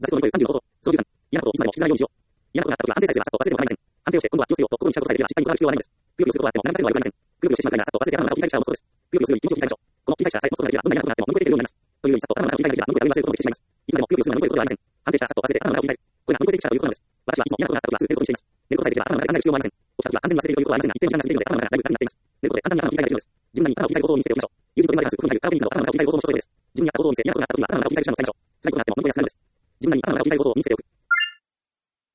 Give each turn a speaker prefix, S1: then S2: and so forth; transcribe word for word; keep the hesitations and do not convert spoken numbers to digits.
S1: 挫折を乗り越えるさんじゅうのこと。そのじゅうさん、嫌なことをいつまでも引きずらないようにしよう。嫌なことがあったときは安静さえすらさっと忘れても構いません。反省をして、今度は気をつけようと心にしたことさえできれば失敗に疑う必要はないのです。くよくよすることはあっても何もせんのはよくありません。くよくよしてしまうくらいならさっと忘れて頭の中を切り替えるしかを持つことです。くよくよするより気持ちを切り替えましょう。この切り替えしたらさえ持つことができればどんな嫌なことがあっても乗り越えていけるようになります。というようにさっと頭の中を切り替えなければ乗り越えた上忘れることもできてしまいます。いつまでもくよくよするのは乗り越えることはありません。反省したらさっと忘れて頭の中を切り替える。これが乗り越えてきたということなのです。私はいつも嫌なことがあったときはすぐ寝ることにしています。寝ることさえできれば頭の中で考える必要もありません。お二人は完全に忘れているということはありませんが、一定の時間が過ぎるので頭の中がだいぶ楽になっています。寝ることで簡単に頭の切り替えができるのです。自分なりに頭を切り替える方法を身につけておきましょう。友人と今まで話すごく長くカーブリングなど頭の中を切り替える方法も一つです。自分にやった行動を見せ、嫌なことがあったときは頭の中を切り替える手段の最初。最後となっても乗り越えやすくなるのです。自分なりに頭の中を切り替える方法を身につけておく。